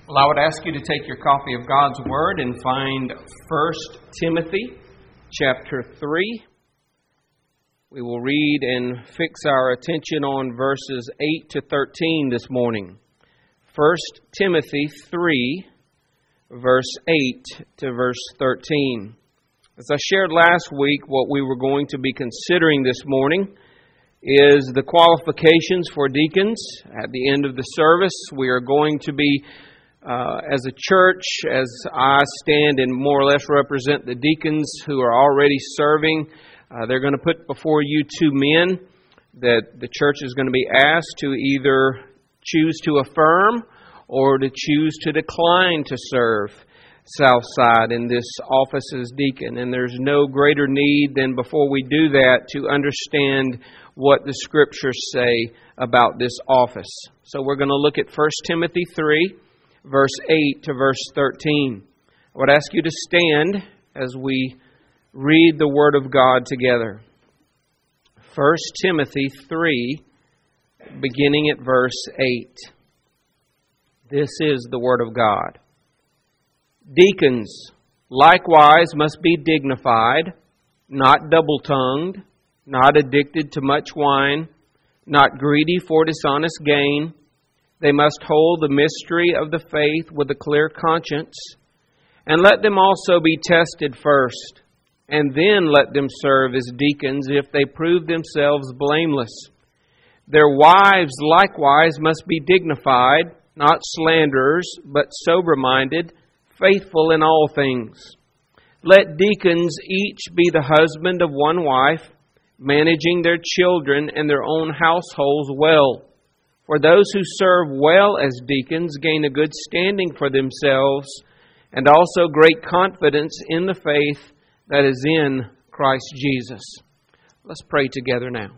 Well, I would ask you to take your copy of God's Word and find 1 Timothy chapter 3. We will read and fix our attention on verses 8 to 13 this morning. 1 Timothy 3, verse 8 to verse 13. As I shared last week, what we were going to be considering this morning is the qualifications for deacons. At the end of the service, we are going to be as a church, as I stand and more or less represent the deacons who are already serving, they're going to put before you two men that the church is going to be asked to either choose to affirm or to choose to decline to serve Southside in this office as deacon. And there's no greater need than before we do that to understand what the Scriptures say about this office. So we're going to look at 1 Timothy 3. Verse 8 to verse 13. I would ask you to stand as we read the Word of God together. 1 Timothy 3, beginning at verse 8. This is the Word of God. Deacons likewise must be dignified, not double-tongued, not addicted to much wine, not greedy for dishonest gain. They must hold the mystery of the faith with a clear conscience, and let them also be tested first, and then let them serve as deacons if they prove themselves blameless. Their wives likewise must be dignified, not slanderers, but sober-minded, faithful in all things. Let deacons each be the husband of one wife, managing their children and their own households well. For those who serve well as deacons gain a good standing for themselves and also great confidence in the faith that is in Christ Jesus. Let's pray together now.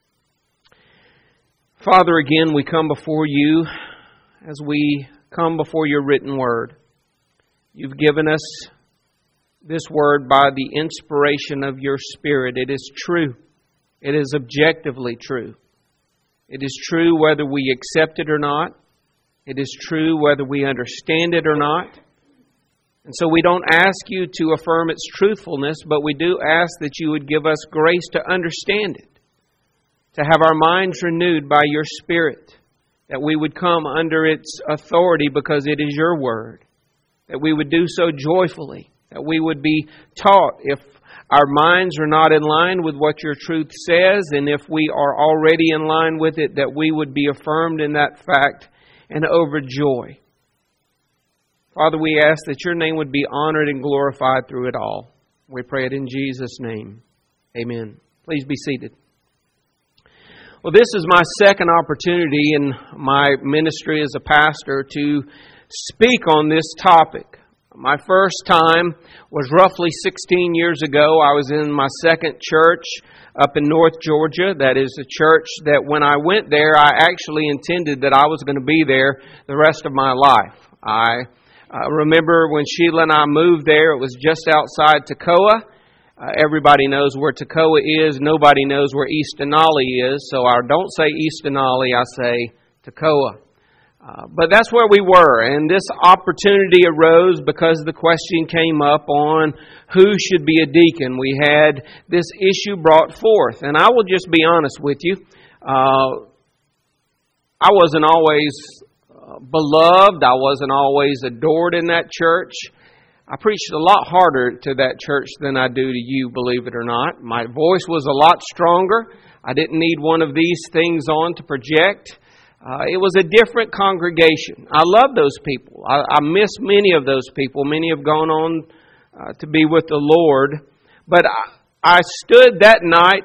Father, again, we come before you as we come before your written word. You've given us this word by the inspiration of your Spirit. It is true. It is objectively true. It is true whether we accept it or not. It is true whether we understand it or not. And so we don't ask you to affirm its truthfulness, but we do ask that you would give us grace to understand it, to have our minds renewed by your Spirit, that we would come under its authority because it is your word, that we would do so joyfully, that we would be taught if our minds are not in line with what your truth says, and if we are already in line with it, that we would be affirmed in that fact and overjoyed. Father, we ask that your name would be honored and glorified through it all. We pray it in Jesus' name. Amen. Please be seated. Well, this is my second opportunity in my ministry as a pastor to speak on this topic. My first time was roughly 16 years ago. I was in my second church up in North Georgia. That is a church that when I went there, I actually intended that I was going to be there the rest of my life. I remember when Sheila and I moved there, it was just outside Toccoa. Everybody knows where Toccoa is. Nobody knows where East Denali is. So I don't say East Denali, I say Toccoa. But that's where we were, and this opportunity arose because the question came up on who should be a deacon. We had this issue brought forth, and I will just be honest with you. I wasn't always beloved. I wasn't always adored in that church. I preached a lot harder to that church than I do to you, believe it or not. My voice was a lot stronger. I didn't need one of these things on to project. It was a different congregation. I love those people. I miss many of those people. Many have gone on to be with the Lord. But I stood that night,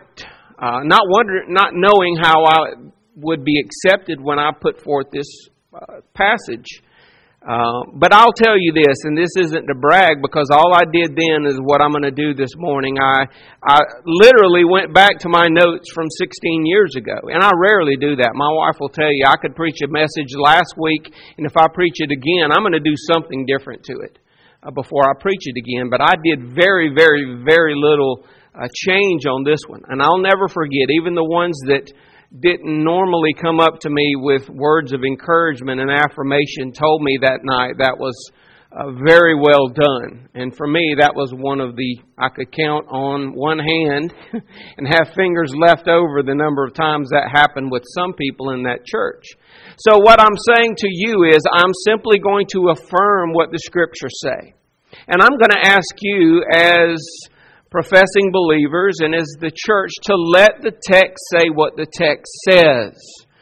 not knowing how I would be accepted when I put forth this passage. But I'll tell you this, and this isn't to brag, because all I did then is what I'm going to do this morning. I literally went back to my notes from 16 years ago, and I rarely do that. My wife will tell you, I could preach a message last week, and if I preach it again, I'm going to do something different to it before I preach it again. But I did very, very, very little change on this one. And I'll never forget, even the ones that didn't normally come up to me with words of encouragement and affirmation told me that night that was very well done. And for me, that was one of I could count on one hand and have fingers left over the number of times that happened with some people in that church. So what I'm saying to you is I'm simply going to affirm what the Scriptures say. And I'm going to ask you as professing believers and as the church to let the text say what the text says.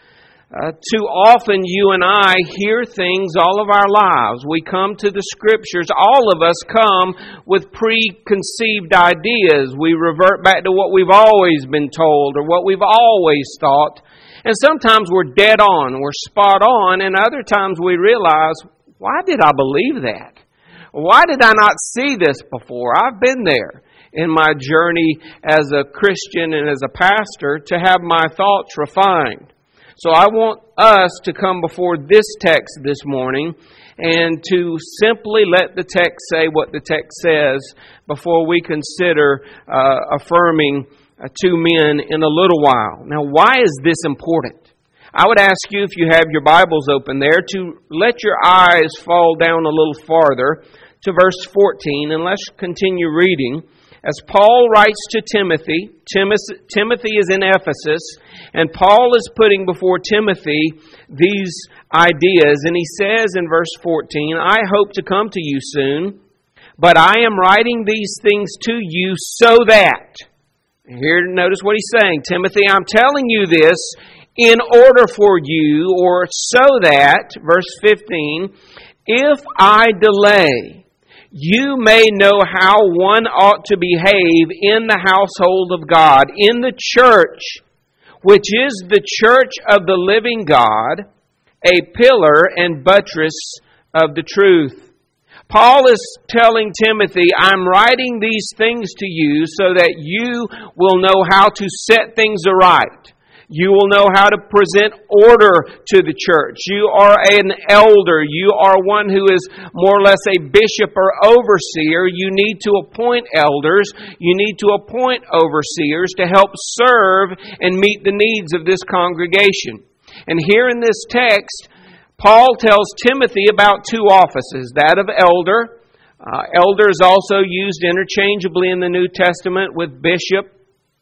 Too often you and I hear things all of our lives. We come to the Scriptures. All of us come with preconceived ideas. We revert back to what we've always been told or what we've always thought. And sometimes we're dead on, we're spot on, and other times we realize, why did I believe that? Why did I not see this before? I've been there in my journey as a Christian and as a pastor to have my thoughts refined. So I want us to come before this text this morning and to simply let the text say what the text says before we consider affirming two men in a little while. Now, why is this important? I would ask you, if you have your Bibles open there, to let your eyes fall down a little farther to verse 14, and let's continue reading. As Paul writes to Timothy, Timothy is in Ephesus, and Paul is putting before Timothy these ideas, and he says in verse 14, I hope to come to you soon, but I am writing these things to you so that... Here, notice what he's saying. Timothy, I'm telling you this in order for you, or so that, verse 15, if I delay, you may know how one ought to behave in the household of God, in the church, which is the church of the living God, a pillar and buttress of the truth. Paul is telling Timothy, I'm writing these things to you so that you will know how to set things aright. You will know how to present order to the church. You are an elder. You are one who is more or less a bishop or overseer. You need to appoint elders. You need to appoint overseers to help serve and meet the needs of this congregation. And here in this text, Paul tells Timothy about two offices, that of elder. Elder is also used interchangeably in the New Testament with bishop.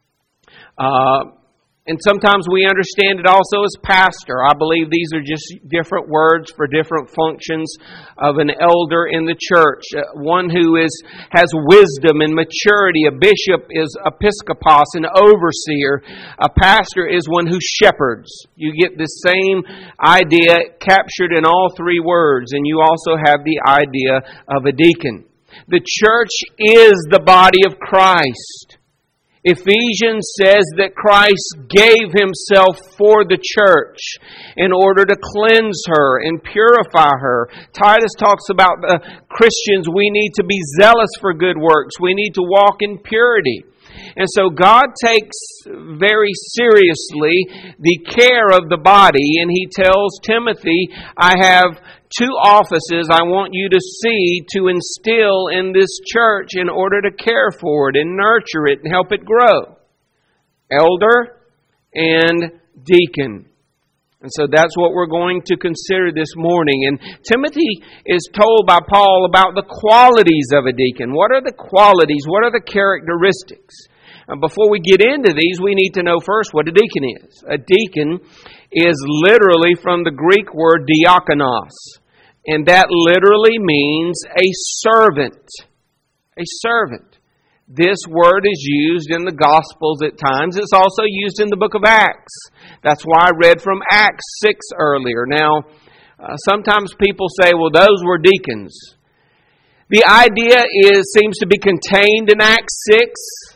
And sometimes we understand it also as pastor. I believe these are just different words for different functions of an elder in the church. One who has wisdom and maturity. A bishop is episkopos, an overseer. A pastor is one who shepherds. You get the same idea captured in all three words. And you also have the idea of a deacon. The church is the body of Christ. Ephesians says that Christ gave Himself for the church in order to cleanse her and purify her. Titus talks about Christians, we need to be zealous for good works. We need to walk in purity. And so God takes very seriously the care of the body, and He tells Timothy, I have two offices I want you to see to instill in this church in order to care for it and nurture it and help it grow. Elder and deacon. And so that's what we're going to consider this morning. And Timothy is told by Paul about the qualities of a deacon. What are the qualities? What are the characteristics? And before we get into these, we need to know first what a deacon is. A deacon is literally from the Greek word diakonos. And that literally means a servant. A servant. This word is used in the Gospels at times. It's also used in the book of Acts. That's why I read from Acts 6 earlier. Now, sometimes people say, well, those were deacons. The idea seems to be contained in Acts 6.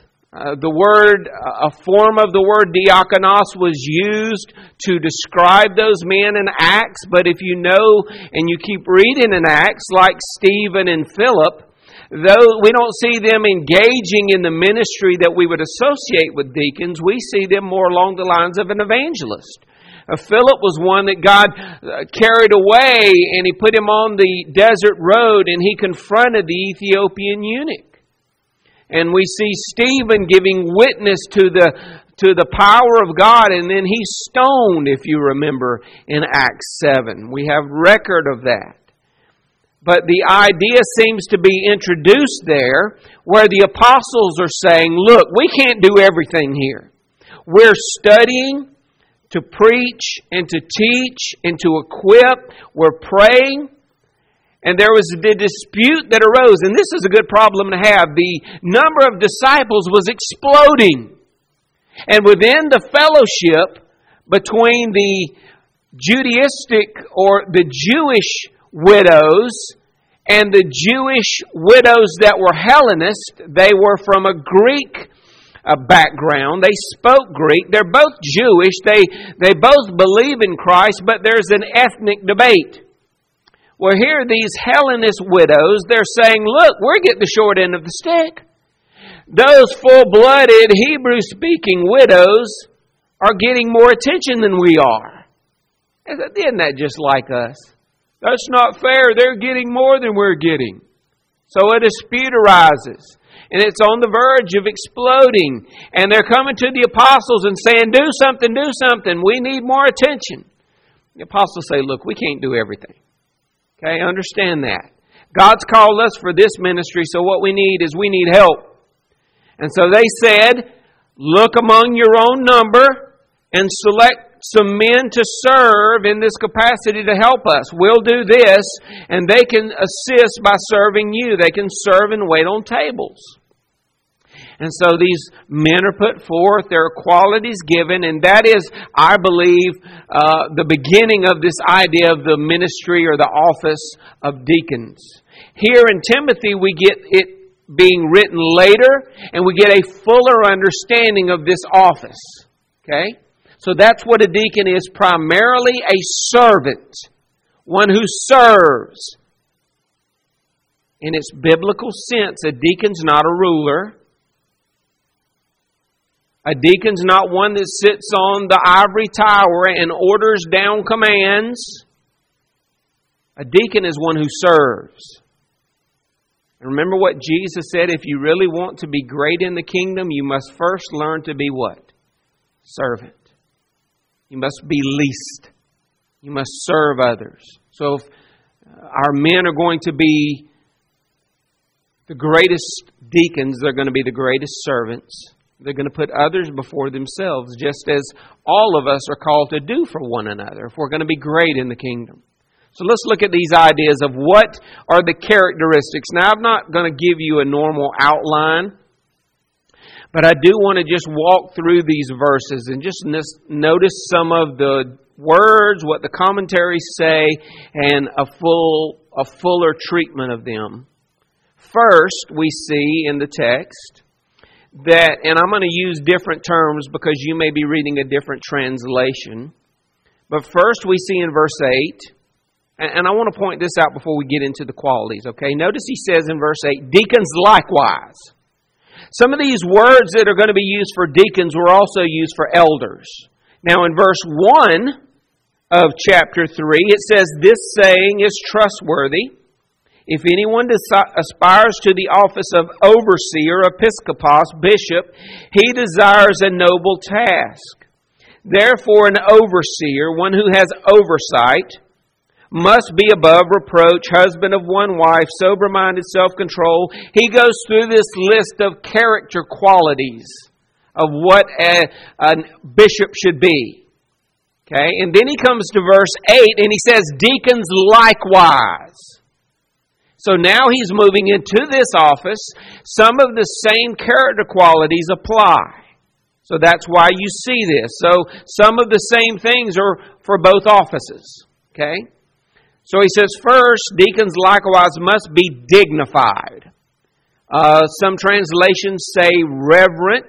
A form of the word diakonos was used to describe those men in Acts. But if you know and you keep reading in Acts, like Stephen and Philip, though we don't see them engaging in the ministry that we would associate with deacons, we see them more along the lines of an evangelist. Philip was one that God carried away, and He put him on the desert road, and he confronted the Ethiopian eunuch. And we see Stephen giving witness to to the power of God, and then he's stoned, if you remember, in Acts 7. We have record of that. But the idea seems to be introduced there where the apostles are saying, look, we can't do everything here. We're studying to preach and to teach and to equip. We're praying. And there was the dispute that arose. And this is a good problem to have. The number of disciples was exploding. And within the fellowship between the Judaistic or the Jewish widows and the Jewish widows that were Hellenist, they were from a Greek background. They spoke Greek. They're both Jewish. They both believe in Christ, but there's an ethnic debate. Well, here these Hellenist widows, they're saying, look, we're getting the short end of the stick. Those full-blooded Hebrew-speaking widows are getting more attention than we are. Isn't that just like us? That's not fair. They're getting more than we're getting. So a dispute arises. And it's on the verge of exploding. And they're coming to the apostles and saying, do something, do something. We need more attention. The apostles say, look, we can't do everything. Okay, understand that. God's called us for this ministry, so what we need is we need help. And so they said, look among your own number and select some men to serve in this capacity to help us. We'll do this, and they can assist by serving you. They can serve and wait on tables. And so these men are put forth, there are qualities given, and that is, I believe, the beginning of this idea of the ministry or the office of deacons. Here in Timothy, we get it being written later, and we get a fuller understanding of this office. Okay? So that's what a deacon is, primarily a servant, one who serves. In its biblical sense, a deacon's not a ruler. A deacon's not one that sits on the ivory tower and orders down commands. A deacon is one who serves. And remember what Jesus said, if you really want to be great in the kingdom, you must first learn to be what? Servant. You must be least. You must serve others. So if our men are going to be the greatest deacons, they're going to be the greatest servants. They're going to put others before themselves, just as all of us are called to do for one another if we're going to be great in the kingdom. So let's look at these ideas of what are the characteristics. Now, I'm not going to give you a normal outline, but I do want to just walk through these verses and just notice some of the words, what the commentaries say, and a fuller treatment of them. First, we see in the text that, and I'm going to use different terms because you may be reading a different translation. But first we see in verse 8, and I want to point this out before we get into the qualities, okay? Notice he says in verse 8, deacons likewise. Some of these words that are going to be used for deacons were also used for elders. Now in verse 1 of chapter 3, it says, this saying is trustworthy. If anyone aspires to the office of overseer, episkopos, bishop, he desires a noble task. Therefore, an overseer, one who has oversight, must be above reproach, husband of one wife, sober-minded, self-controlled. He goes through this list of character qualities of what a bishop should be. Okay, and then he comes to verse 8 and he says, deacons likewise. So now he's moving into this office. Some of the same character qualities apply. So that's why you see this. So some of the same things are for both offices. Okay? So he says, first, deacons likewise must be dignified. Some translations say reverent,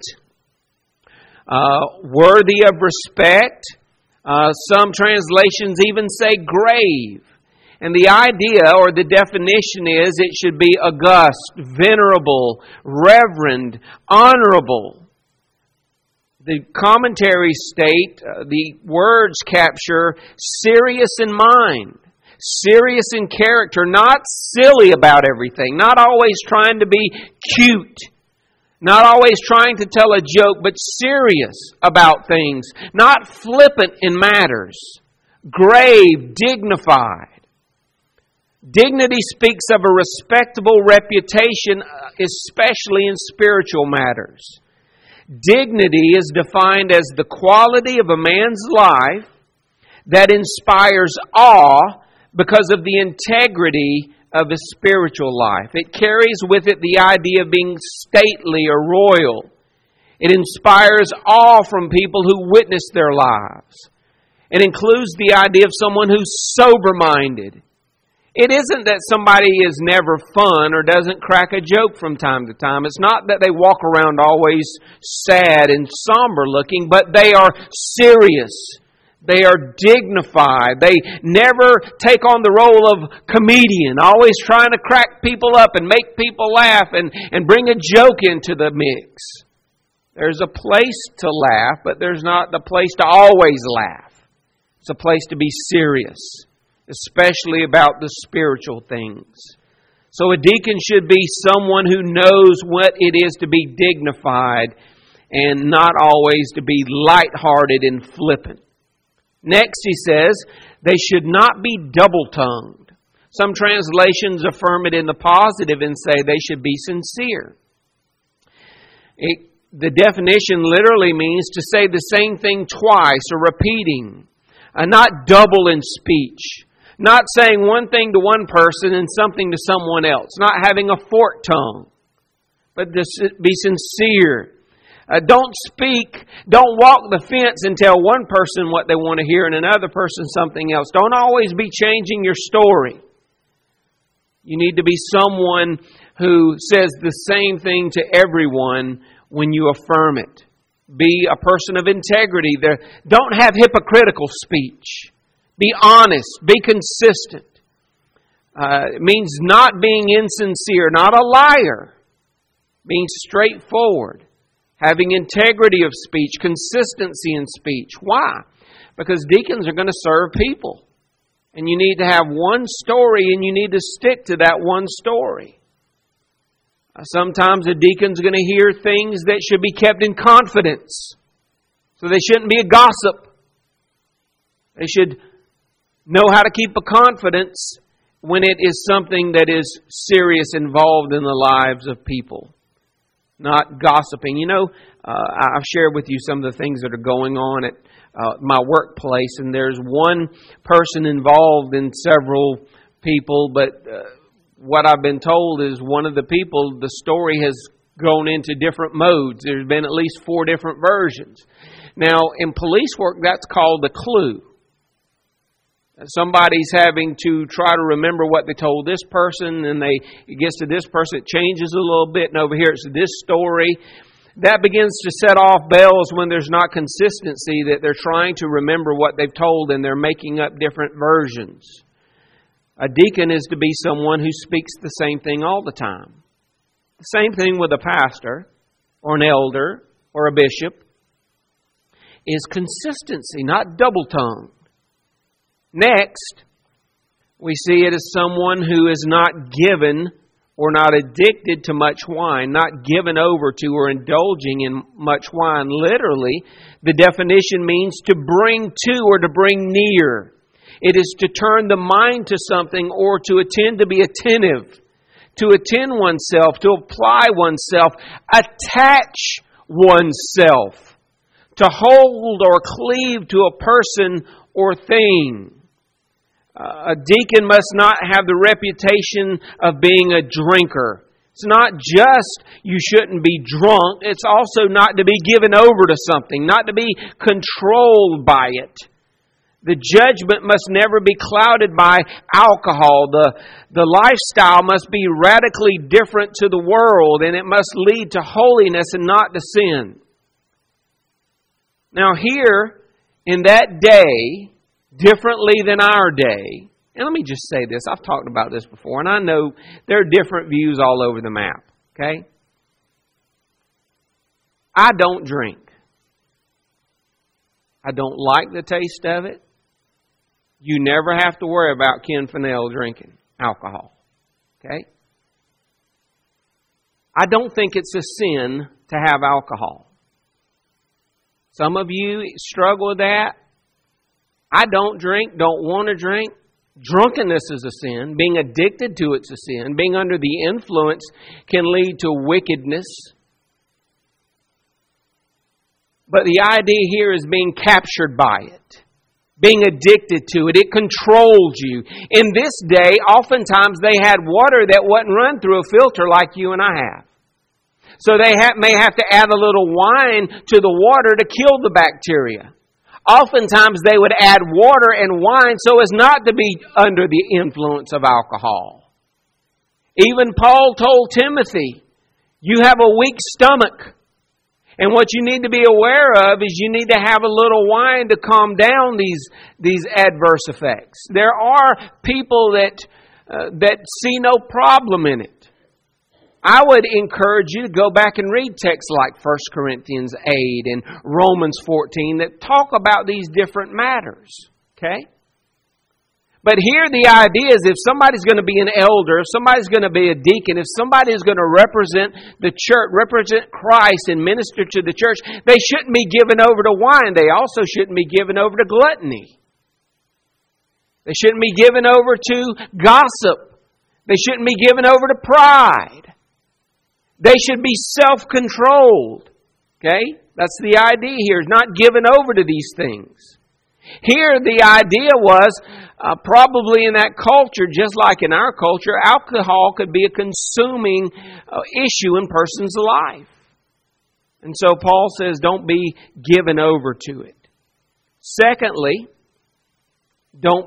worthy of respect. Some translations even say grave. And the idea or the definition is it should be august, venerable, reverend, honorable. The commentaries state the words capture serious in mind, serious in character, not silly about everything, not always trying to be cute, Not always trying to tell a joke, but serious about things. Not flippant in matters. Grave, dignified. Dignity speaks of a respectable reputation, especially in spiritual matters. Dignity is defined as the quality of a man's life that inspires awe because of the integrity of his spiritual life. It carries with it the idea of being stately or royal. It inspires awe from people who witness their lives. It includes the idea of someone who's sober-minded. It isn't that somebody is never fun or doesn't crack a joke from time to time. It's not that they walk around always sad and somber looking, but they are serious. They are dignified. They never take on the role of comedian, always trying to crack people up and make people laugh and bring a joke into the mix. There's a place to laugh, but there's not the place to always laugh. It's a place to be serious, especially about the spiritual things. So a deacon should be someone who knows what it is to be dignified and not always to be lighthearted and flippant. Next, he says, they should not be double-tongued. Some translations affirm it in the positive and say they should be sincere. The definition literally means to say the same thing twice or repeating, not double in speech, not saying one thing to one person and something to someone else, not having a forked tongue, but to be sincere. Don't walk the fence and tell one person what they want to hear and another person something else. Don't always be changing your story. You need to be someone who says the same thing to everyone when you affirm it. Be a person of integrity. Don't have hypocritical speech. Be honest. Be consistent. It means not being insincere, not a liar. Being straightforward. Having integrity of speech, consistency in speech. Why? Because deacons are going to serve people. And you need to have one story and you need to stick to that one story. Sometimes a deacon's going to hear things that should be kept in confidence. So they shouldn't be a gossip. They should know how to keep a confidence when it is something that is serious involved in the lives of people. Not gossiping. You know, I've shared with you some of the things that are going on at my workplace, and there's one person involved in several people, but what I've been told is one of the people, the story has gone into different modes. There's been at least 4 different versions. Now, in police work, that's called a clue. Somebody's having to try to remember what they told this person, and it gets to this person, it changes a little bit, and over here it's this story. That begins to set off bells when there's not consistency, that they're trying to remember what they've told and they're making up different versions. A deacon is to be someone who speaks the same thing all the time. The same thing with a pastor or an elder or a bishop is consistency, not double-tongued. Next, we see it as someone who is not given or not addicted to much wine, not given over to or indulging in much wine. Literally, the definition means to bring to or to bring near. It is to turn the mind to something or to attend, to be attentive, to attend oneself, to apply oneself, attach oneself, to hold or cleave to a person or thing. A deacon must not have the reputation of being a drinker. It's not just you shouldn't be drunk. It's also not to be given over to something, not to be controlled by it. The judgment must never be clouded by alcohol. The lifestyle must be radically different to the world, and it must lead to holiness and not to sin. Now here, in that day, differently than our day, and let me just say this, I've talked about this before, and I know there are different views all over the map, okay? I don't drink. I don't like the taste of it. You never have to worry about Ken Fennell drinking alcohol, okay? I don't think it's a sin to have alcohol. Some of you struggle with that. I don't drink, don't want to drink. Drunkenness is a sin. Being addicted to it's a sin. Being under the influence can lead to wickedness. But the idea here is being captured by it. Being addicted to it. It controls you. In this day, oftentimes they had water that wasn't run through a filter like you and I have. So they may have to add a little wine to the water to kill the bacteria. Oftentimes they would add water and wine so as not to be under the influence of alcohol. Even Paul told Timothy, you have a weak stomach. And what you need to be aware of is you need to have a little wine to calm down these adverse effects. There are people that see no problem in it. I would encourage you to go back and read texts like 1 Corinthians 8 and Romans 14 that talk about these different matters. Okay? But here the idea is if somebody's going to be an elder, if somebody's going to be a deacon, if somebody is going to represent the church, represent Christ and minister to the church, they shouldn't be given over to wine. They also shouldn't be given over to gluttony. They shouldn't be given over to gossip. They shouldn't be given over to pride. They should be self-controlled. Okay? That's the idea here, is not given over to these things. Here the idea was, probably in that culture, just like in our culture, alcohol could be a consuming issue in a person's life. And so Paul says, don't be given over to it. Secondly, the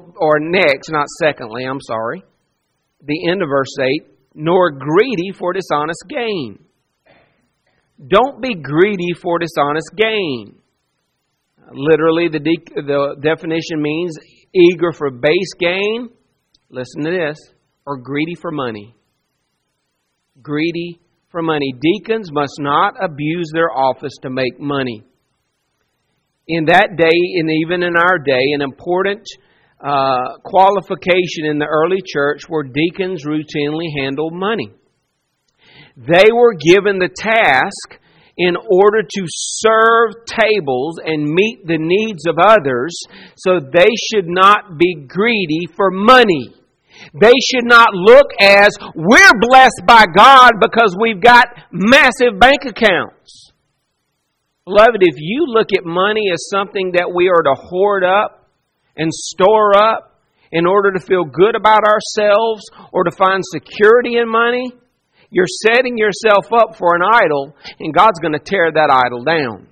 end of verse 8, nor greedy for dishonest gain. Don't be greedy for dishonest gain. Literally, the definition means eager for base gain. Listen to this. Or greedy for money. Greedy for money. Deacons must not abuse their office to make money. In that day, and even in our day, an important qualification in the early church where deacons routinely handled money. They were given the task in order to serve tables and meet the needs of others, so they should not be greedy for money. They should not look as, we're blessed by God because we've got massive bank accounts. Beloved, if you look at money as something that we are to hoard up and store up in order to feel good about ourselves or to find security in money, you're setting yourself up for an idol, and God's going to tear that idol down.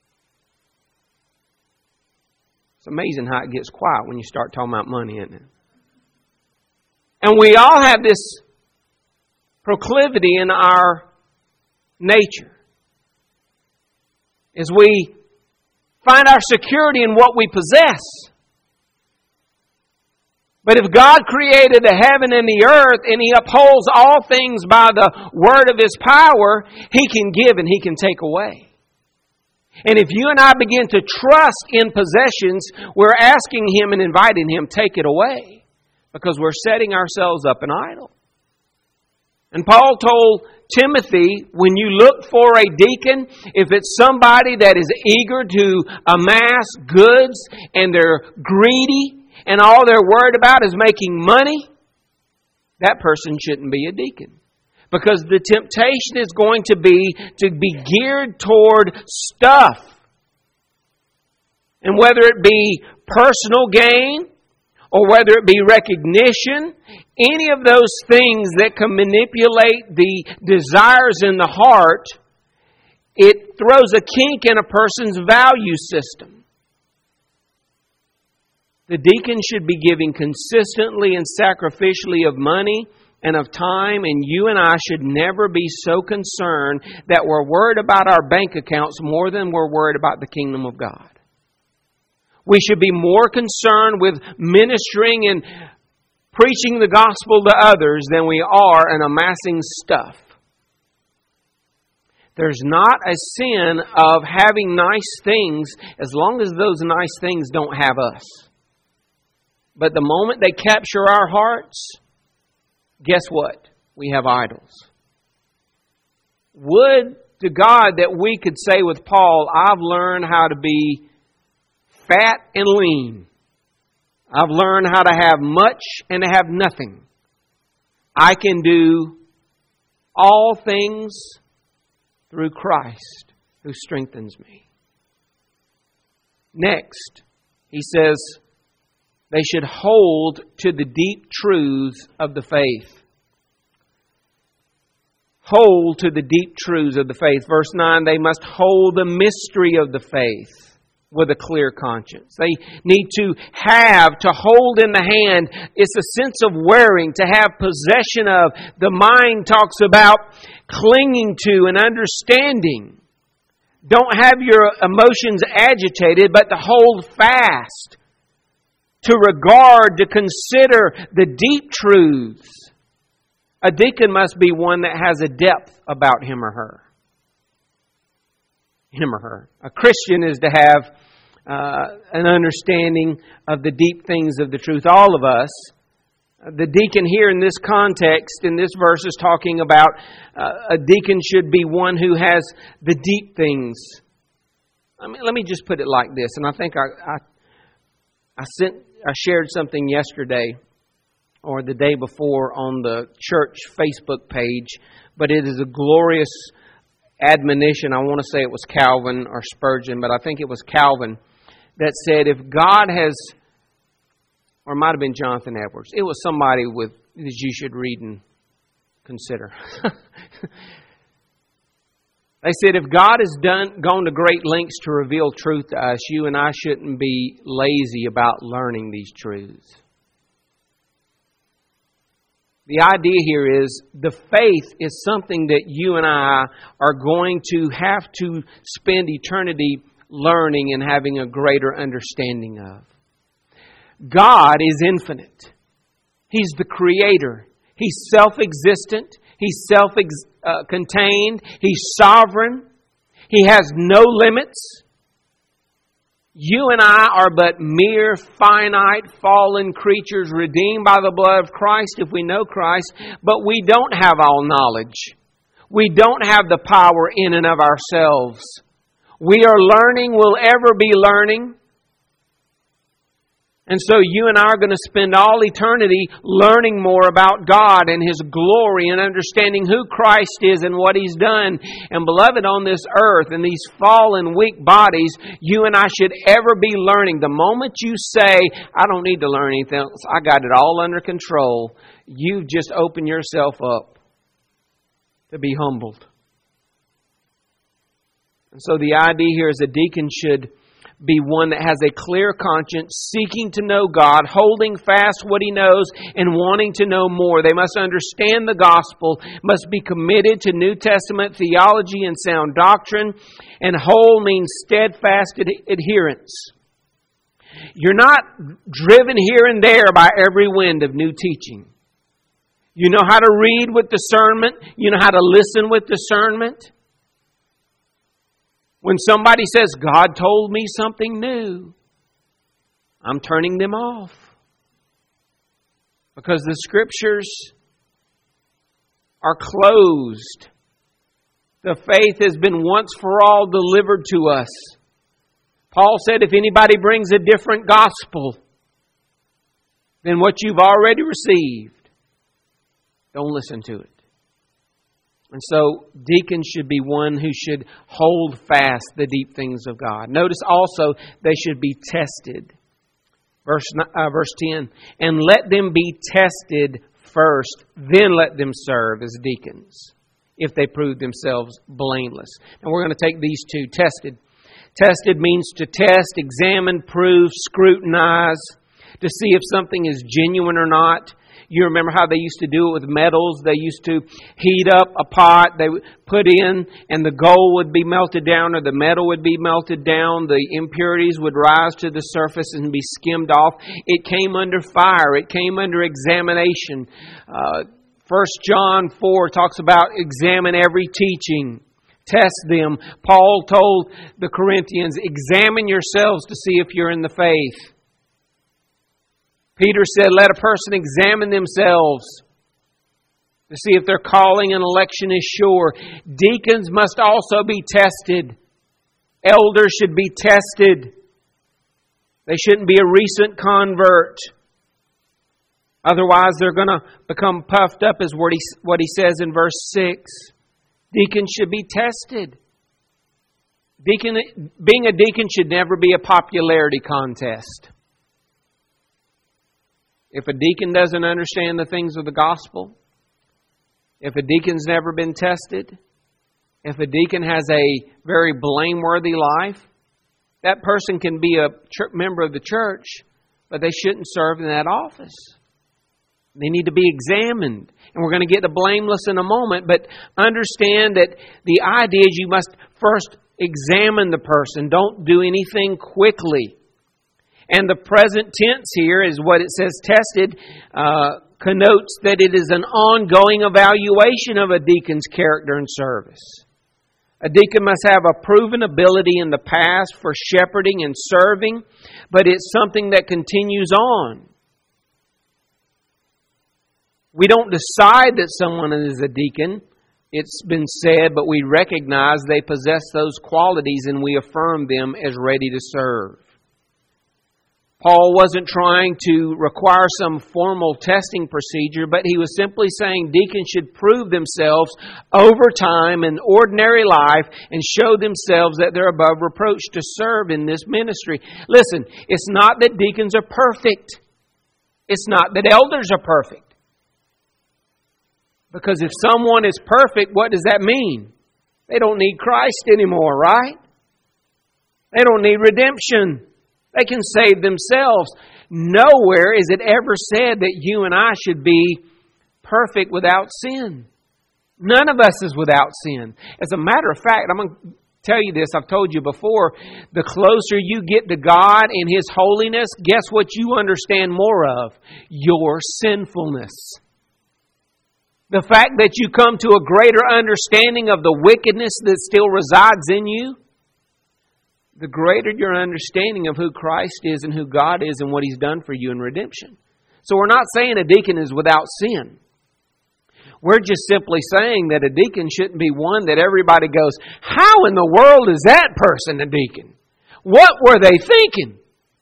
It's amazing how it gets quiet when you start talking about money, isn't it? And we all have this proclivity in our nature. As we find our security in what we possess. But if God created the heaven and the earth and He upholds all things by the word of His power, He can give and He can take away. And if you and I begin to trust in possessions, we're asking Him and inviting Him, take it away. Because we're setting ourselves up an idol. And Paul told Timothy, when you look for a deacon, if it's somebody that is eager to amass goods and they're greedy, and all they're worried about is making money, that person shouldn't be a deacon. Because the temptation is going to be geared toward stuff. And whether it be personal gain, or whether it be recognition, any of those things that can manipulate the desires in the heart, it throws a kink in a person's value system. The deacon should be giving consistently and sacrificially of money and of time, and you and I should never be so concerned that we're worried about our bank accounts more than we're worried about the kingdom of God. We should be more concerned with ministering and preaching the gospel to others than we are in amassing stuff. There's not a sin of having nice things as long as those nice things don't have us. But the moment they capture our hearts, guess what? We have idols. Would to God that we could say with Paul, I've learned how to be fat and lean. I've learned how to have much and to have nothing. I can do all things through Christ who strengthens me. Next, he says they should hold to the deep truths of the faith. Hold to the deep truths of the faith. Verse 9, they must hold the mystery of the faith with a clear conscience. They need to hold in the hand. It's a sense of wearing, to have possession of. The mind talks about clinging to and understanding. Don't have your emotions agitated, but to hold fast, to regard, to consider the deep truths. A deacon must be one that has a depth about him or her. Him or her. A Christian is to have an understanding of the deep things of the truth. All of us. The deacon here in this context, in this verse, is talking about a deacon should be one who has the deep things. Let me just put it like this, and I think I shared something yesterday or the day before on the church Facebook page, but it is a glorious admonition. I want to say it was Calvin or Spurgeon, but I think it was Calvin that said, if God has, or it might have been Jonathan Edwards, it was somebody that you should read and consider. They said, if God has gone to great lengths to reveal truth to us, you and I shouldn't be lazy about learning these truths. The idea here is the faith is something that you and I are going to have to spend eternity learning and having a greater understanding of. God is infinite. He's the Creator. He's self-existent. He's self-contained. He's sovereign. He has no limits. You and I are but mere finite, fallen creatures redeemed by the blood of Christ if we know Christ, but we don't have all knowledge. We don't have the power in and of ourselves. We are learning, we'll ever be learning. And so you and I are going to spend all eternity learning more about God and His glory and understanding who Christ is and what He's done. And beloved, on this earth, in these fallen, weak bodies, you and I should ever be learning. The moment you say, I don't need to learn anything else, I got it all under control, you've just opened yourself up to be humbled. And so the idea here is a deacon should be one that has a clear conscience, seeking to know God, holding fast what he knows, and wanting to know more. They must understand the gospel, must be committed to New Testament theology and sound doctrine, and whole means steadfast adherence. You're not driven here and there by every wind of new teaching. You know how to read with discernment. You know how to listen with discernment. When somebody says, God told me something new, I'm turning them off. Because the Scriptures are closed. The faith has been once for all delivered to us. Paul said, if anybody brings a different gospel than what you've already received, don't listen to it. And so, deacons should be one who should hold fast the deep things of God. Notice also, they should be tested. Verse 10, and let them be tested first, then let them serve as deacons, if they prove themselves blameless. And we're going to take these two, tested. Tested means to test, examine, prove, scrutinize, to see if something is genuine or not. You remember how they used to do it with metals? They used to heat up a pot, they would put in, and the gold would be melted down or the metal would be melted down. The impurities would rise to the surface and be skimmed off. It came under fire. It came under examination. 1 John 4 talks about examine every teaching. Test them. Paul told the Corinthians, examine yourselves to see if you're in the faith. Peter said, let a person examine themselves. to see if their calling and election is sure. Deacons must also be tested. Elders should be tested. They shouldn't be a recent convert. Otherwise, they're going to become puffed up, is what he says in verse 6. Deacons should be tested. Being a deacon should never be a popularity contest. If a deacon doesn't understand the things of the gospel, if a deacon's never been tested, if a deacon has a very blameworthy life, that person can be a member of the church, but they shouldn't serve in that office. They need to be examined. And we're going to get to blameless in a moment, but understand that the idea is you must first examine the person. Don't do anything quickly. And the present tense here is what it says tested, connotes that it is an ongoing evaluation of a deacon's character and service. A deacon must have a proven ability in the past for shepherding and serving, but it's something that continues on. We don't decide that someone is a deacon. It's been said, but we recognize they possess those qualities and we affirm them as ready to serve. Paul wasn't trying to require some formal testing procedure, but he was simply saying deacons should prove themselves over time in ordinary life and show themselves that they're above reproach to serve in this ministry. Listen, it's not that deacons are perfect. It's not that elders are perfect. Because if someone is perfect, what does that mean? They don't need Christ anymore, right? They don't need redemption. They can save themselves. Nowhere is it ever said that you and I should be perfect without sin. None of us is without sin. As a matter of fact, I'm going to tell you this, I've told you before, the closer you get to God and His holiness, guess what you understand more of? Your sinfulness. The fact that you come to a greater understanding of the wickedness that still resides in you, the greater your understanding of who Christ is and who God is and what He's done for you in redemption. So we're not saying a deacon is without sin. We're just simply saying that a deacon shouldn't be one that everybody goes, how in the world is that person a deacon? What were they thinking?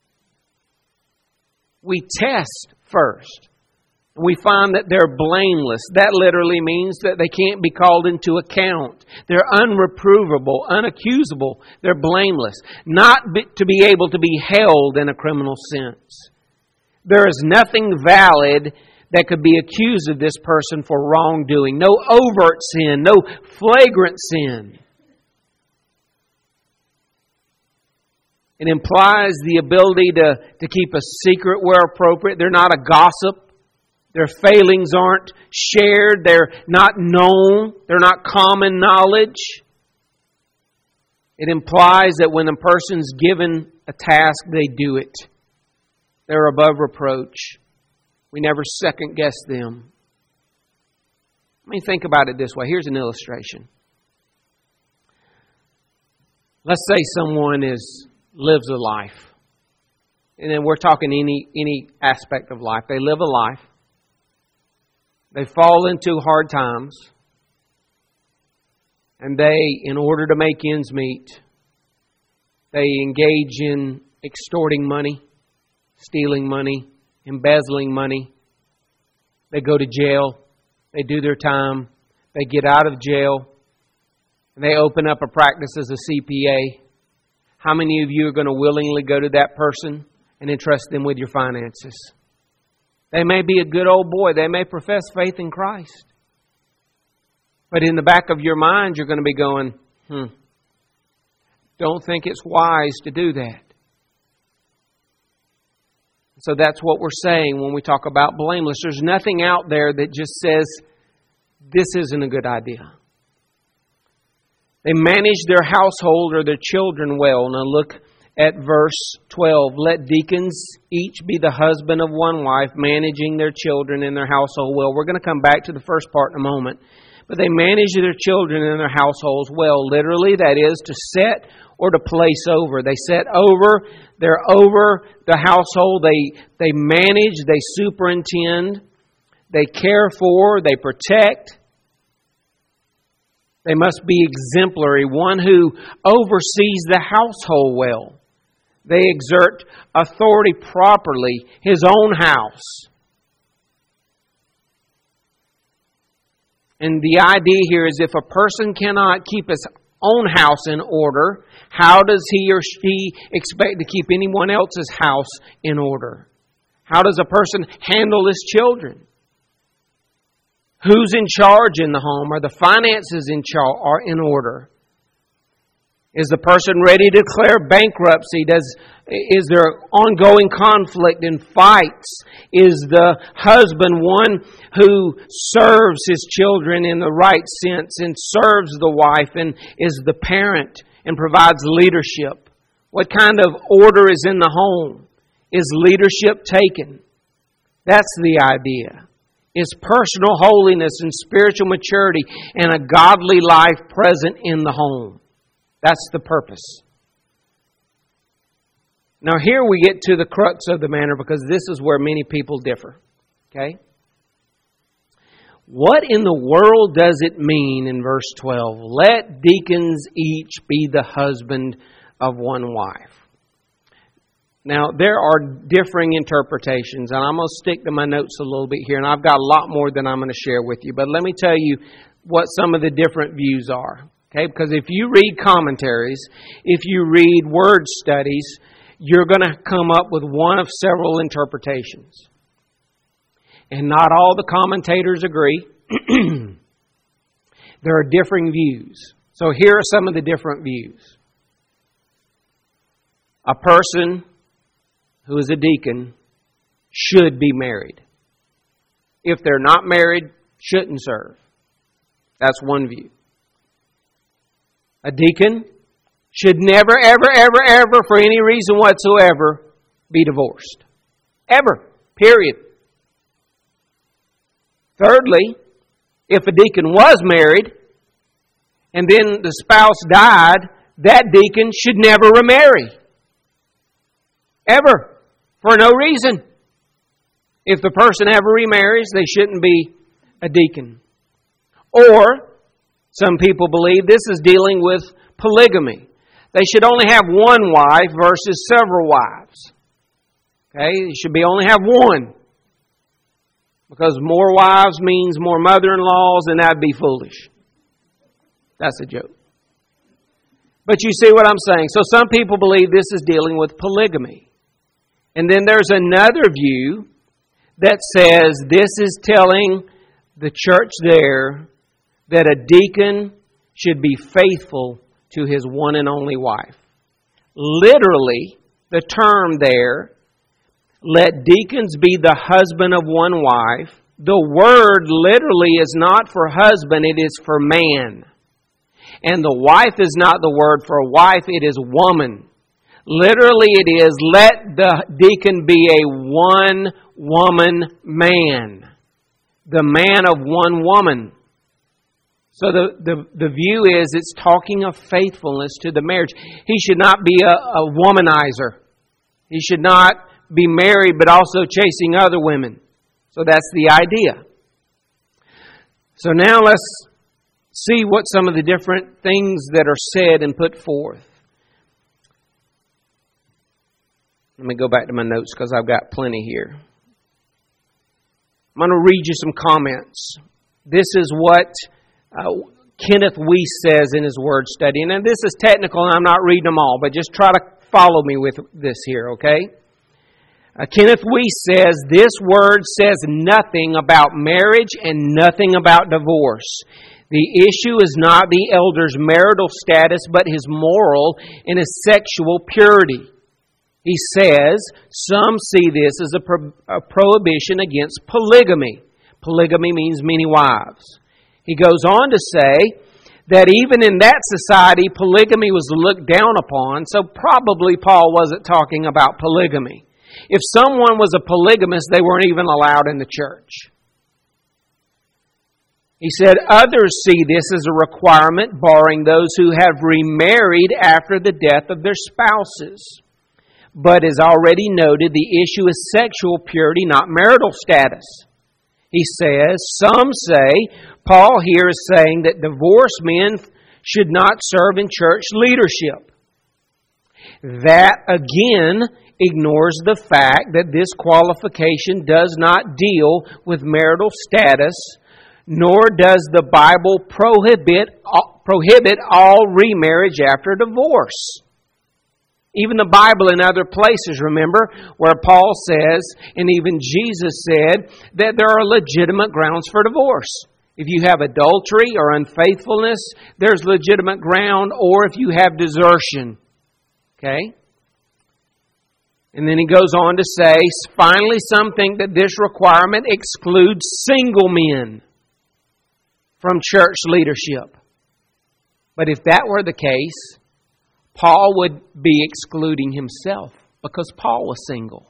We test first. We find that they're blameless. That literally means that they can't be called into account. They're unreprovable, unaccusable. They're blameless. Not to be able to be held in a criminal sense. There is nothing valid that could be accused of this person for wrongdoing. No overt sin, no flagrant sin. It implies the ability to keep a secret where appropriate. They're not a gossip. Their failings aren't shared. They're not known. They're not common knowledge. It implies that when a person's given a task, they do it. They're above reproach. We never second guess them. Let me think about it this way. Here's an illustration. Let's say someone lives a life. And then we're talking any aspect of life. They live a life. They fall into hard times. And they, in order to make ends meet, they engage in extorting money, stealing money, embezzling money. They go to jail. They do their time. They get out of jail. And they open up a practice as a CPA. How many of you are going to willingly go to that person and entrust them with your finances? They may be a good old boy. They may profess faith in Christ. But in the back of your mind, you're going to be going, don't think it's wise to do that. So that's what we're saying when we talk about blameless. There's nothing out there that just says, this isn't a good idea. They manage their household or their children well. Now look at verse 12. Let deacons each be the husband of one wife, managing their children and their household well. We're going to come back to the first part in a moment. But they manage their children and their households well. Literally, that is to set or to place over. They set over. They're over the household. They manage. They superintend. they care for, they protect. They must be exemplary, one who oversees the household well. They exert authority properly, his own house. And the idea here is if a person cannot keep his own house in order, how does he or she expect to keep anyone else's house in order? How does a person handle his children? Who's in charge in the home? Are the finances are in order? Is the person ready to declare bankruptcy? Is there ongoing conflict and fights? Is the husband one who serves his children in the right sense and serves the wife and is the parent and provides leadership? What kind of order is in the home? Is leadership taken? That's the idea. Is personal holiness and spiritual maturity and a godly life present in the home? That's the purpose. Now here we get to the crux of the matter because this is where many people differ. Okay? What in the world does it mean in verse 12? Let deacons each be the husband of one wife. Now, there are differing interpretations, and I'm going to stick to my notes a little bit here, and I've got a lot more than I'm going to share with you. But let me tell you what some of the different views are. Okay? Because if you read commentaries, if you read word studies, you're going to come up with one of several interpretations. And not all the commentators agree. There are differing views. So here are some of the different views. A person who is a deacon should be married. If they're not married, shouldn't serve. That's one view. A deacon should never, ever, ever, ever, for any reason whatsoever, be divorced. Ever. Period. Thirdly, if a deacon was married and then the spouse died, that deacon should never remarry. Ever. For no reason. If the person ever remarries, they shouldn't be a deacon. Or, some people believe this is dealing with polygamy. They should only have one wife versus several wives. Okay? You should only have one. Because more wives means more mother-in-laws, and that'd be foolish. That's a joke. But you see what I'm saying. So some people believe this is dealing with polygamy. And then there's another view that says this is telling the church there that a deacon should be faithful to his one and only wife. Literally, the term there, let deacons be the husband of one wife. The word literally is not for husband, it is for man. And the wife is not the word for wife, it is woman. Literally it is, let the deacon be a one-woman man. The man of one woman. So the view is it's talking of faithfulness to the marriage. He should not be a womanizer. He should not be married but also chasing other women. So that's the idea. So now let's see what some of the different things that are said and put forth. Let me go back to my notes because I've got plenty here. I'm going to read you some comments. This is what Kenneth Weiss says in his word study. And this is technical and I'm not reading them all, but just try to follow me with this here, okay? Kenneth Weiss says, this word says nothing about marriage and nothing about divorce. The issue is not the elder's marital status, but his moral and his sexual purity. He says, some see this as a prohibition against polygamy. Polygamy means many wives. He goes on to say that even in that society, polygamy was looked down upon, so probably Paul wasn't talking about polygamy. If someone was a polygamist, they weren't even allowed in the church. He said, others see this as a requirement, barring those who have remarried after the death of their spouses. But as already noted, the issue is sexual purity, not marital status. he says, some say, Paul here is saying that divorced men should not serve in church leadership. That, again, ignores the fact that this qualification does not deal with marital status, nor does the Bible prohibit all remarriage after divorce. Even the Bible in other places, remember, where Paul says, and even Jesus said, that there are legitimate grounds for divorce. If you have adultery or unfaithfulness, there's legitimate ground, or if you have desertion. Okay? And then he goes on to say, finally, some think that this requirement excludes single men from church leadership. But if that were the case, Paul would be excluding himself because Paul was single.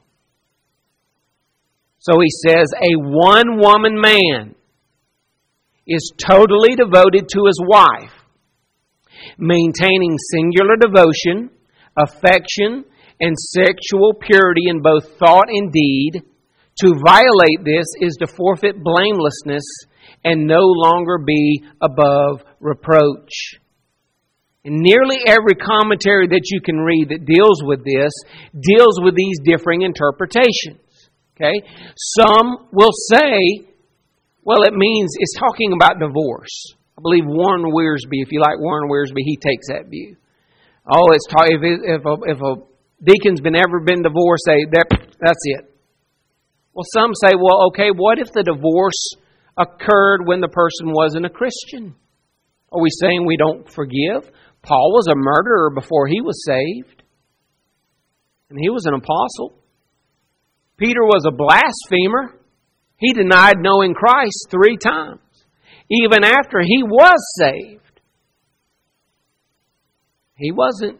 So he says, a one-woman man is totally devoted to his wife, maintaining singular devotion, affection, and sexual purity in both thought and deed. To violate this is to forfeit blamelessness and no longer be above reproach. And nearly every commentary that you can read that deals with this deals with these differing interpretations. Okay? Some will say, well, it means it's talking about divorce. I believe Warren Wiersbe, if you like Warren Wiersbe, he takes that view. Oh, it's if a deacon's ever been divorced, say that's it. Well, some say, well, okay, what if the divorce occurred when the person wasn't a Christian? Are we saying we don't forgive? Paul was a murderer before he was saved. And he was an apostle. Peter was a blasphemer. He denied knowing Christ 3 times, even after he was saved. He wasn't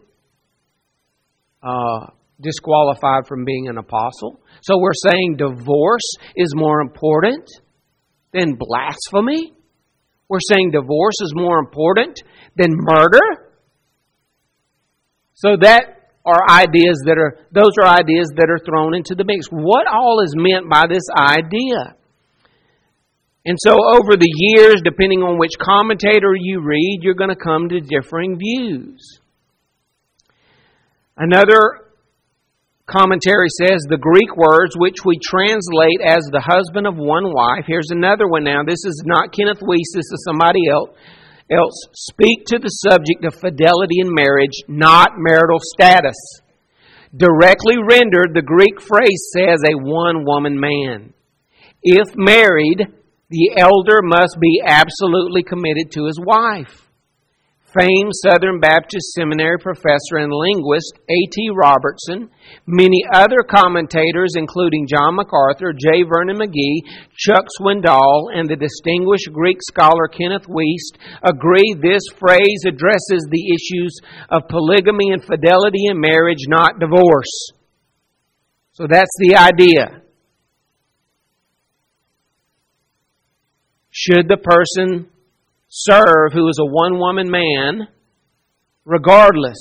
disqualified from being an apostle. So we're saying divorce is more important than blasphemy? We're saying divorce is more important than murder? So those are ideas that are thrown into the mix. What all is meant by this idea? And so over the years, depending on which commentator you read, you're going to come to differing views. Another commentary says the Greek words which we translate as the husband of one wife. Here's another one now. This is not Kenneth Weiss. This is somebody else. Speak to the subject of fidelity in marriage, not marital status. Directly rendered, the Greek phrase says a one-woman man. If married, the elder must be absolutely committed to his wife. Famed Southern Baptist Seminary professor and linguist A.T. Robertson, many other commentators including John MacArthur, J. Vernon McGee, Chuck Swindoll, and the distinguished Greek scholar Kenneth Weiss agree this phrase addresses the issues of polygamy and fidelity in marriage, not divorce. So that's the idea. Should the person serve who is a one-woman man, regardless?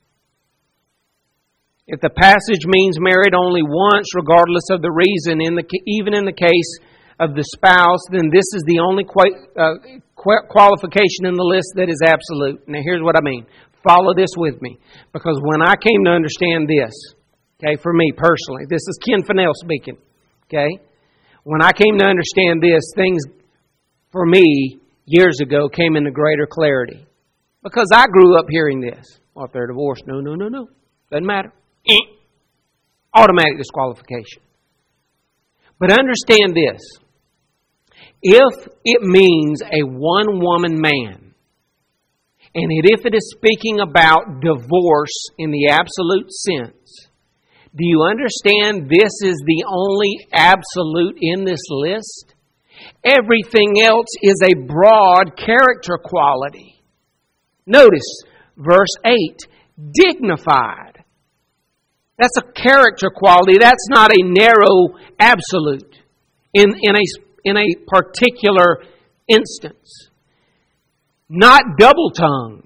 If the passage means married only once, regardless of the reason, even in the case of the spouse, then this is the only qualification in the list that is absolute. Now here's what I mean. Follow this with me. Because when I came to understand this, okay, for me personally, this is Ken Fennell speaking, okay? When I came to understand this, things for me years ago came into greater clarity. Because I grew up hearing this. Well, if they're divorced, no. Doesn't matter. Automatic disqualification. But understand this. If it means a one-woman man, and if it is speaking about divorce in the absolute sense, do you understand this is the only absolute in this list? Everything else is a broad character quality. Notice verse 8, dignified. That's a character quality. That's not a narrow absolute in a particular instance. Not double-tongued.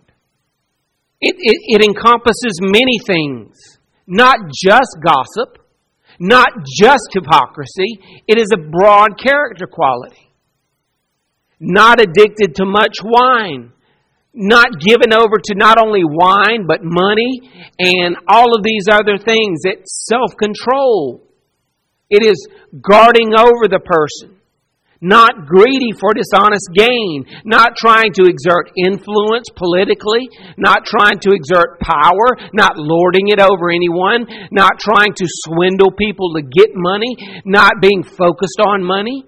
It encompasses many things. Not just gossip. Not just hypocrisy. It is a broad character quality. Not addicted to much wine. Not given over to not only wine, but money and all of these other things. It's self-control. It is guarding over the person. Not greedy for dishonest gain. Not trying to exert influence politically. Not trying to exert power. Not lording it over anyone. Not trying to swindle people to get money. Not being focused on money.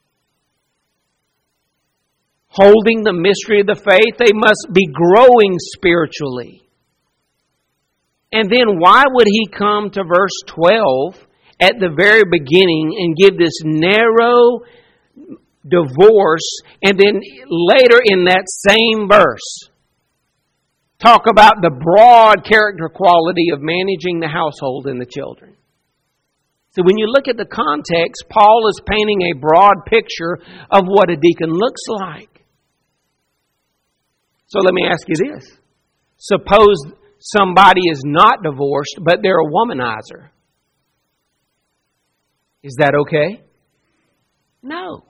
Holding the mystery of the faith, they must be growing spiritually. And then why would he come to verse 12 at the very beginning and give this narrow divorce, and then later in that same verse talk about the broad character quality of managing the household and the children? So when you look at the context, Paul is painting a broad picture of what a deacon looks like. So let me ask you this. Suppose somebody is not divorced, but they're a womanizer. Is that okay? No.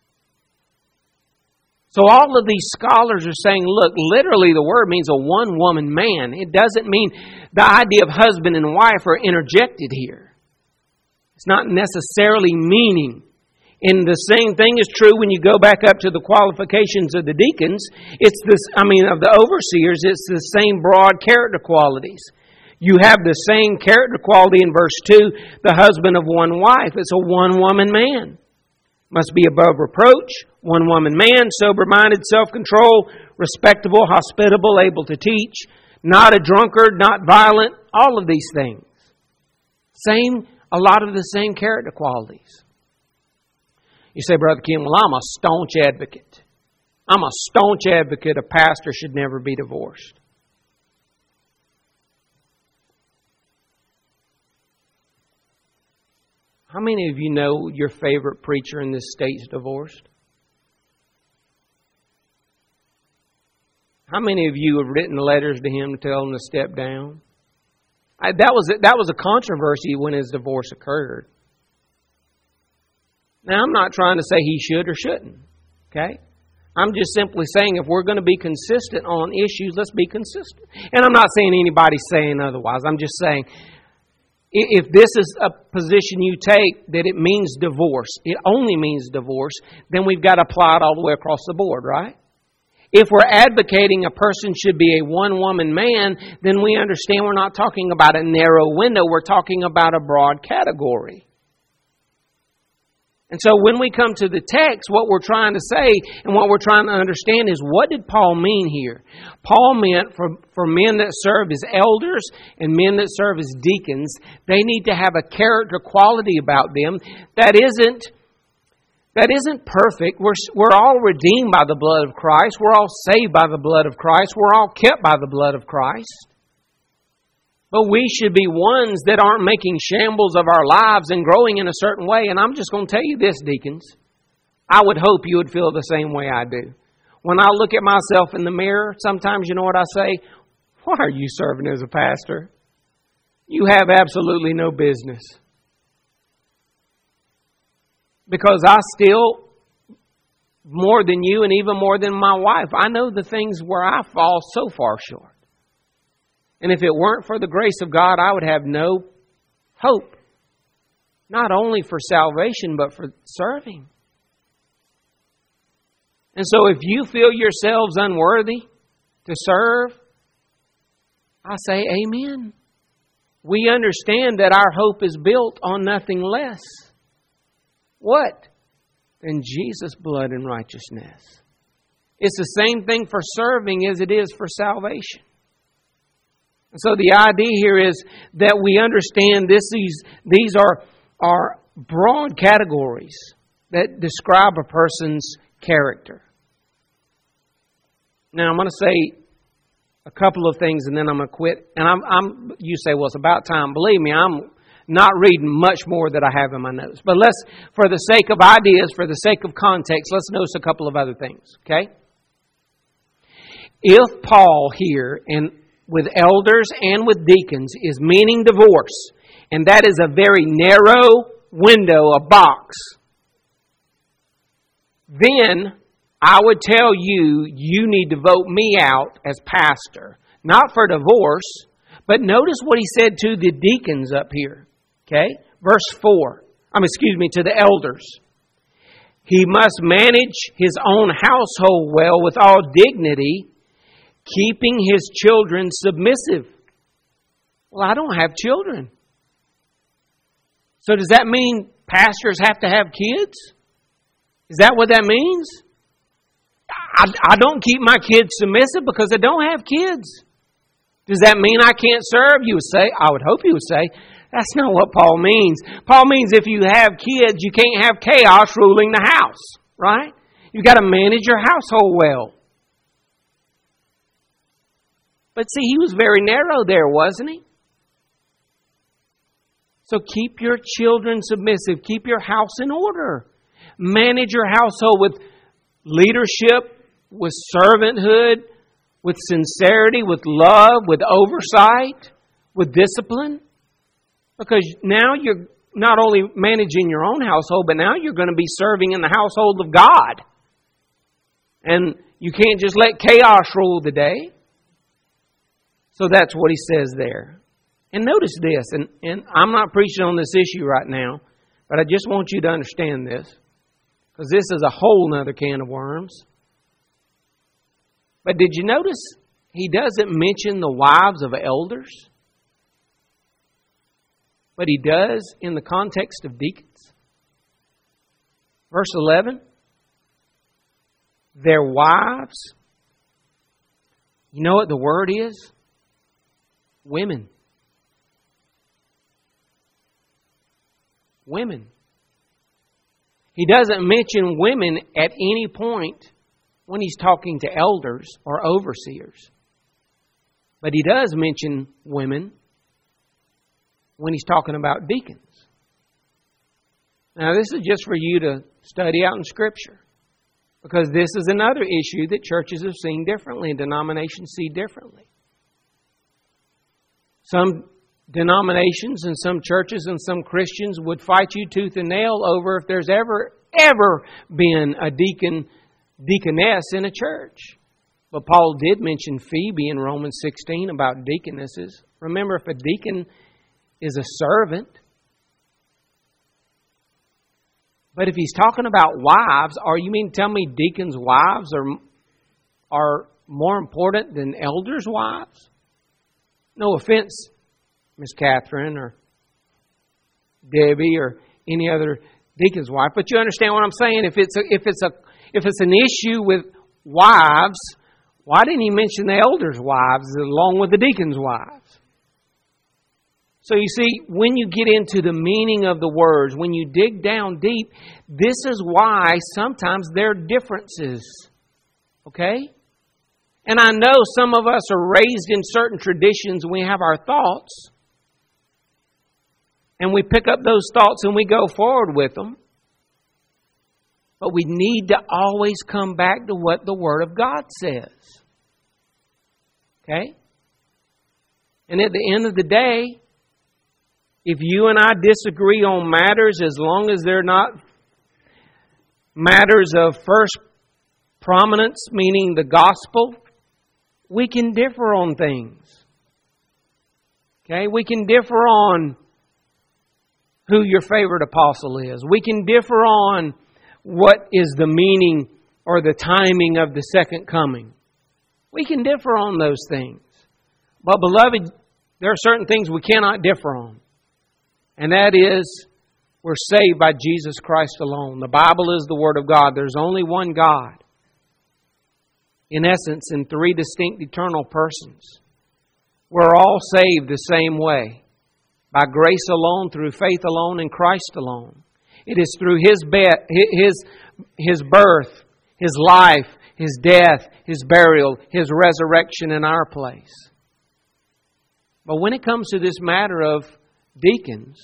So all of these scholars are saying, look, literally the word means a one-woman man. It doesn't mean the idea of husband and wife are interjected here. It's not necessarily meaning. And the same thing is true when you go back up to the qualifications of the deacons. Of the overseers, it's the same broad character qualities. You have the same character quality in verse 2, the husband of one wife. It's a one-woman man. Must be above reproach, one-woman man, sober-minded, self-control, respectable, hospitable, able to teach, not a drunkard, not violent, all of these things. A lot of the same character qualities. You say, Brother Ken, well, I'm a staunch advocate. I'm a staunch advocate. A pastor should never be divorced. How many of you know your favorite preacher in this state's divorced? How many of you have written letters to him to tell him to step down? That was a controversy when his divorce occurred. Now, I'm not trying to say he should or shouldn't. Okay? I'm just simply saying if we're going to be consistent on issues, let's be consistent. And I'm not saying anybody's saying otherwise. I'm just saying if this is a position you take that it means divorce, it only means divorce, then we've got to apply it all the way across the board, right? If we're advocating a person should be a one-woman man, then we understand we're not talking about a narrow window. We're talking about a broad category. And so when we come to the text, what we're trying to say and what we're trying to understand is, what did Paul mean here? Paul meant for men that serve as elders and men that serve as deacons, they need to have a character quality about them that isn't perfect. We're all redeemed by the blood of Christ. We're all saved by the blood of Christ. We're all kept by the blood of Christ. But we should be ones that aren't making shambles of our lives and growing in a certain way. And I'm just going to tell you this, deacons. I would hope you would feel the same way I do. When I look at myself in the mirror, sometimes you know what I say? Why are you serving as a pastor? You have absolutely no business. Because I still, more than you and even more than my wife, I know the things where I fall so far short. And if it weren't for the grace of God, I would have no hope. Not only for salvation, but for serving. And so if you feel yourselves unworthy to serve, I say amen. We understand that our hope is built on nothing less. What? Than Jesus' blood and righteousness. It's the same thing for serving as it is for salvation. So the idea here is that we understand these are broad categories that describe a person's character. Now I'm going to say a couple of things and then I'm going to quit. And you say, well, it's about time. Believe me, I'm not reading much more that I have in my notes. But for the sake of ideas, for the sake of context, let's notice a couple of other things. Okay? If Paul here with elders and with deacons is meaning divorce, And that is a very narrow window, a box. Then I would tell you, you need to vote me out as pastor. Not for divorce, but notice what he said to the deacons up here. Okay? Verse 4. To the elders. He must manage his own household well with all dignity, keeping his children submissive. Well, I don't have children. So does that mean pastors have to have kids? Is that what that means? I don't keep my kids submissive because I don't have kids. Does that mean I can't serve? You would say, I would hope you would say, that's not what Paul means. Paul means if you have kids, you can't have chaos ruling the house, right? You've got to manage your household well. But see, he was very narrow there, wasn't he? So keep your children submissive. Keep your house in order. Manage your household with leadership, with servanthood, with sincerity, with love, with oversight, with discipline. Because now you're not only managing your own household, but now you're going to be serving in the household of God. And you can't just let chaos rule the day. So that's what he says there. And notice this, and I'm not preaching on this issue right now, but I just want you to understand this, because this is a whole nother can of worms. But did you notice he doesn't mention the wives of elders? But he does in the context of deacons. Verse 11, their wives, you know what the word is? Women. Women. He doesn't mention women at any point when he's talking to elders or overseers. But he does mention women when he's talking about deacons. Now, this is just for you to study out in Scripture, because this is another issue that churches have seen differently and denominations see differently. Some denominations and some churches and some Christians would fight you tooth and nail over if there's ever been a deaconess in a church. But Paul did mention Phoebe in Romans 16 about deaconesses. Remember, if a deacon is a servant, but if he's talking about wives, are you mean to tell me deacons' wives are more important than elders' wives? No offense, Miss Catherine or Debbie or any other deacon's wife, but you understand what I'm saying. If it's an issue with wives, why didn't he mention the elders' wives along with the deacons' wives? So you see, when you get into the meaning of the words, when you dig down deep, this is why sometimes there are differences. Okay? And I know some of us are raised in certain traditions and we have our thoughts. And we pick up those thoughts and we go forward with them. But we need to always come back to what the Word of God says. Okay? And at the end of the day, if you and I disagree on matters, as long as they're not matters of first prominence, meaning the gospel, we can differ on things. Okay? We can differ on who your favorite apostle is. We can differ on what is the meaning or the timing of the second coming. We can differ on those things. But beloved, there are certain things we cannot differ on. And that is, we're saved by Jesus Christ alone. The Bible is the Word of God. There's only one God. In essence, in three distinct eternal persons. We're all saved the same way. By grace alone, through faith alone, in Christ alone. It is through His birth, His life, His death, His burial, His resurrection in our place. But when it comes to this matter of deacons,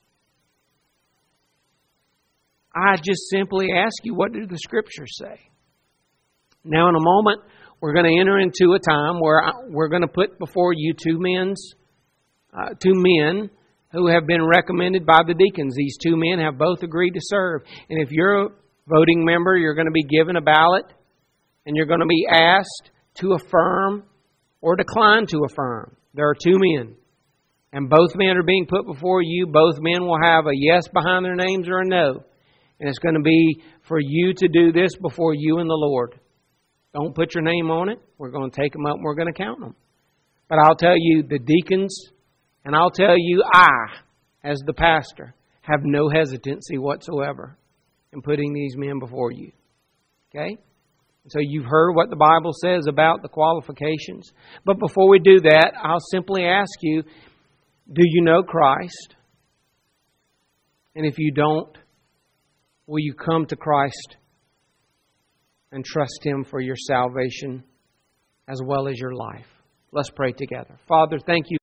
I just simply ask you, what do the Scriptures say? Now in a moment, we're going to enter into a time where we're going to put before you two men who have been recommended by the deacons. These two men have both agreed to serve. And if you're a voting member, you're going to be given a ballot and you're going to be asked to affirm or decline to affirm. There are two men. And both men are being put before you. Both men will have a yes behind their names or a no. And it's going to be for you to do this before you and the Lord. Don't put your name on it. We're going to take them up and we're going to count them. But I'll tell you, the deacons, and I'll tell you, I, as the pastor, have no hesitancy whatsoever in putting these men before you. Okay? So you've heard what the Bible says about the qualifications. But before we do that, I'll simply ask you, do you know Christ? And if you don't, will you come to Christ and trust Him for your salvation as well as your life? Let's pray together. Father, thank you.